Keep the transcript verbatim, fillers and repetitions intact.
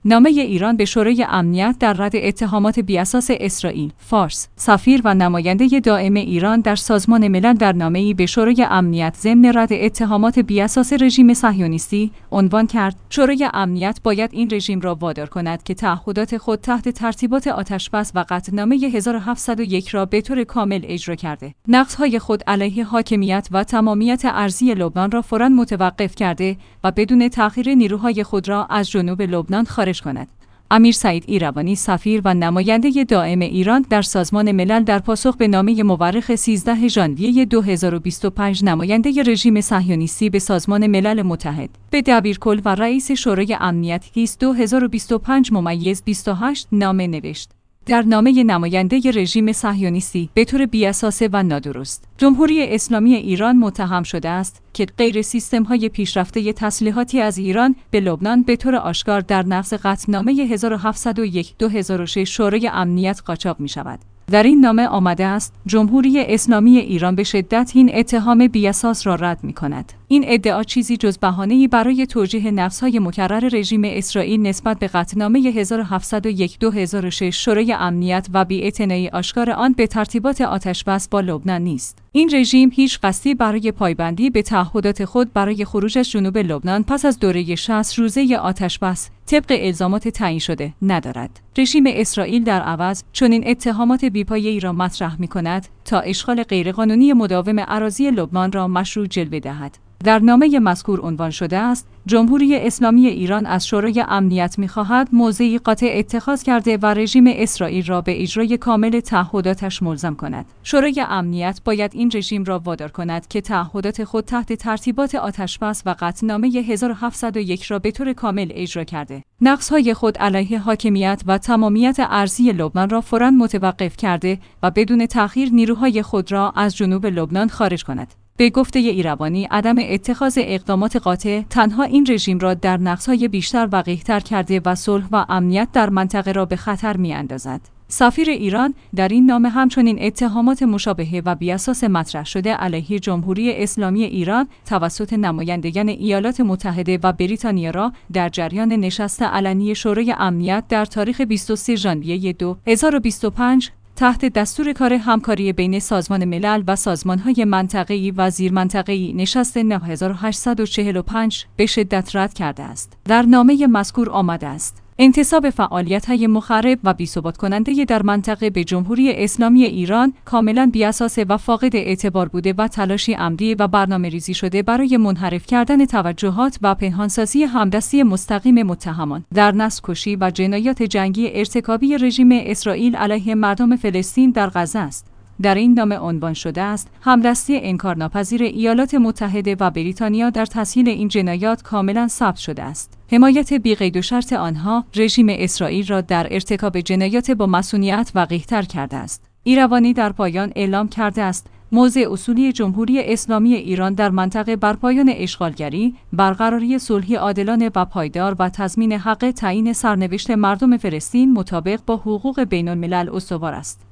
نامه ایران به شورای امنیت در رد اتهامات بی‌اساس اسرائیل. فارس. سفیر و نماینده دائم ایران در سازمان ملل در نامه‌ای به شورای امنیت ضمن رد اتهامات بی‌اساس رژیم صهیونیستی عنوان کرد: شورای امنیت باید این رژیم را وادار کند که تعهدات خود تحت ترتیبات آتش‌بس و قطعنامه هزار و هفتصد و یک را به طور کامل اجرا کرده، نقض‌های خود علیه حاکمیت و تمامیت ارضی لبنان را فوراً متوقف کرده و بدون تأخیر نیروهای خود را از جنوب لبنان خارج کند. امیر سعید ایروانی، سفیر و نماینده دائم ایران در سازمان ملل، در پاسخ به نامه مورخ سیزدهم ژانویه دو هزار و بیست و پنج نماینده رژیم صهیونیستی به سازمان ملل متحد به دبیرکل و رئیس شورای امنیت دو هزار و بیست و پنج ممیز بیست و هشت نامه نوشت. در نامه نماینده رژیم صهیونیستی به طور بی‌اساس و نادرست، جمهوری اسلامی ایران متهم شده است که غیر سیستم‌های پیشرفته تسلیحاتی از ایران به لبنان به طور آشکار در نقض قطعنامه هزار و هفتصد و یک دو هزار و شش شورای امنیت قاچاق می‌شود. در این نامه آمده است جمهوری اسلامی ایران به شدت این اتهام بی‌اساس را رد می‌کند. این ادعا چیزی جز بهانه‌ای برای توجیه نقض‌های مکرر رژیم اسرائیل نسبت به قطعنامه هزار و هفتصد و یک دو هزار و شش شورای امنیت و بی‌اعتنایی آشکار آن به ترتیبات آتش‌بس با لبنان نیست. این رژیم هیچ قصدی برای پایبندی به تعهدات خود برای خروج از جنوب لبنان پس از دوره شصت روزه آتش‌بس طبق الزامات تعیین شده ندارد. رژیم اسرائیل در عوض چنین اتهامات بی‌پایه‌ای را مطرح می‌کند تا اشغال غیرقانونی مداوم اراضی لبنان را مشروع جلوه دهد. در نامه مذکور عنوان شده است: جمهوری اسلامی ایران از شورای امنیت می‌خواهد موضعی قاطع اتخاذ کرده و رژیم اسرائیل را به اجرای کامل تعهداتش ملزم کند. شورای امنیت باید این رژیم را وادار کند که تعهدات خود تحت ترتیبات آتش‌بس و قطعنامه هزار و هفتصد و یک را به طور کامل اجرا کرده، نقض‌های خود علیه حاکمیت و تمامیت ارضی لبنان را فوراً متوقف کرده و بدون تأخیر نیروهای خود را از جنوب لبنان خارج کند. به گفته ایروانی، عدم اتخاذ اقدامات قاطع تنها این رژیم را در نقض‌های بیشتر وقیح‌تر کرده و صلح و امنیت در منطقه را به خطر می‌اندازد. سفیر ایران در این نامه همچنین اتهامات مشابه و بی‌اساس مطرح شده علیه جمهوری اسلامی ایران توسط نمایندگان ایالات متحده و بریتانیا را در جریان نشست علنی شورای امنیت در تاریخ بیست و سوم ژانویه دو هزار و بیست و پنج تحت دستور کار همکاری بین سازمان ملل و سازمان‌های منطقه‌ای و زیرمنطقه‌ای نشست نه هزار و هشتصد و چهل و پنج به شدت رد کرده است. در نامه مذکور آمده است: انتصاب فعالیت‌های مخرب و بی‌ثبات کننده در منطقه به جمهوری اسلامی ایران کاملاً بی‌اساس و فاقد اعتبار بوده و تلاشی عمدی و برنامه‌ریزی شده برای منحرف کردن توجهات و پنهانسازی همدستی مستقیم متهمان در نسل‌کشی و جنایات جنگی ارتکابی رژیم اسرائیل علیه مردم فلسطین در غزه است. در این نامه عنوان شده است: همدستی انکارناپذیر ایالات متحده و بریتانیا در تسهیل این جنایات کاملا ثبت شده است. حمایت بی‌قید و شرط آنها رژیم اسرائیل را در ارتکاب جنایات با مسئولیت وقیح‌تر کرده است. ایروانی در پایان اعلام کرده است: موضع اصولی جمهوری اسلامی ایران در منطقه بر پایان اشغالگری، برقراری صلحی عادلانه و پایدار و تضمین حق تعیین سرنوشت مردم فلسطین مطابق با حقوق بین‌الملل استوار است.